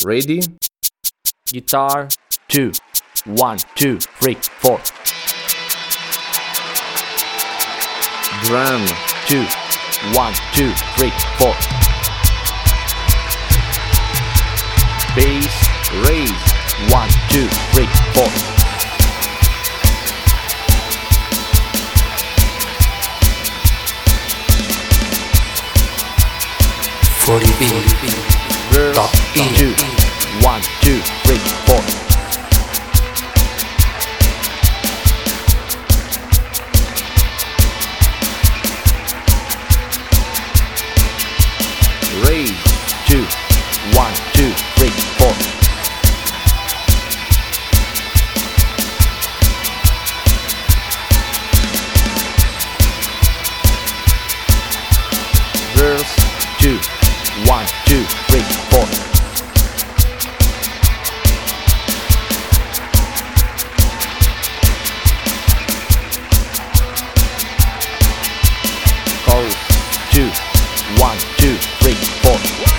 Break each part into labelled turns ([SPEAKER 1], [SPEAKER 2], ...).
[SPEAKER 1] Ready? Guitar 2, 1, 2, 3, 4. Drum 2, 1, 2, 3, 4. Bass raise 1, 2, 3, 4.
[SPEAKER 2] For the beat,
[SPEAKER 1] Verse
[SPEAKER 2] top
[SPEAKER 1] 2, 1, 2, 3, 4. Raise 2, 1, 2, 3, 4. Verse 2, 1, 2, 3, 4. Chorus 2, 1, 2, 3, 4.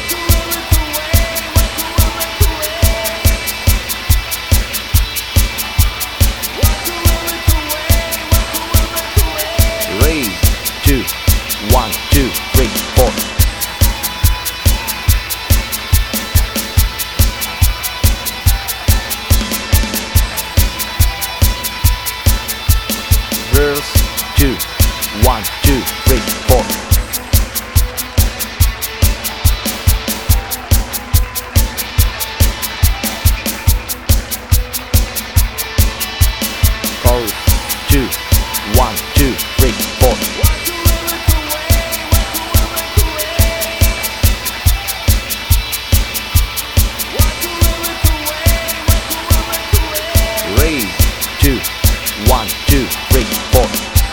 [SPEAKER 1] Raise 2, 1, 2, 3, 4. Verse 2, 1, 2, 3, 4. Chorus 2, 1, 2, 3, 4. Raise 2, 1, 2, 3, 4.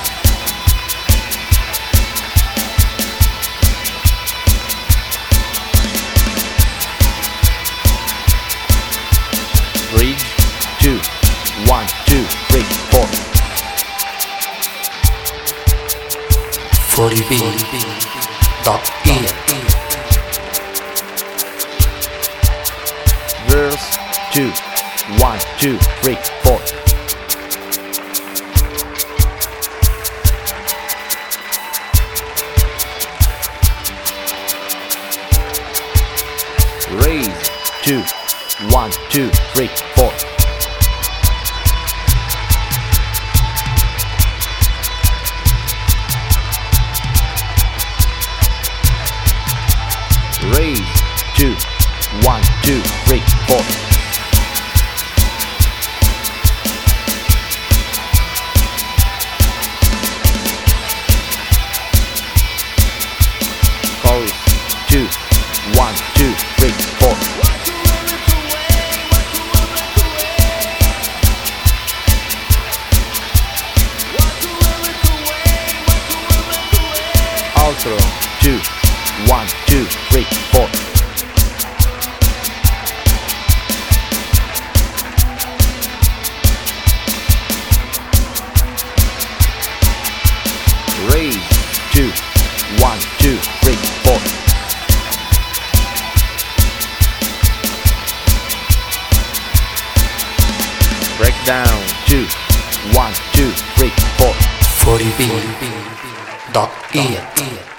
[SPEAKER 1] Bridge 2, 1, 2, 3, 4.
[SPEAKER 2] for the beat, top E.
[SPEAKER 1] Verse 2, 1, 2, 3, 4. Raise 2, 1, 2, 3, 4. Raise 2, 1, 2, 3, 4. Chorus 2, 1, 2, 3, 4. Outro 2, 1, 2, 3, 4. Raise 2, 1, 2, 3, 4. Breakdown 2, 1, 2, 3, 4.
[SPEAKER 2] For the beat, top E.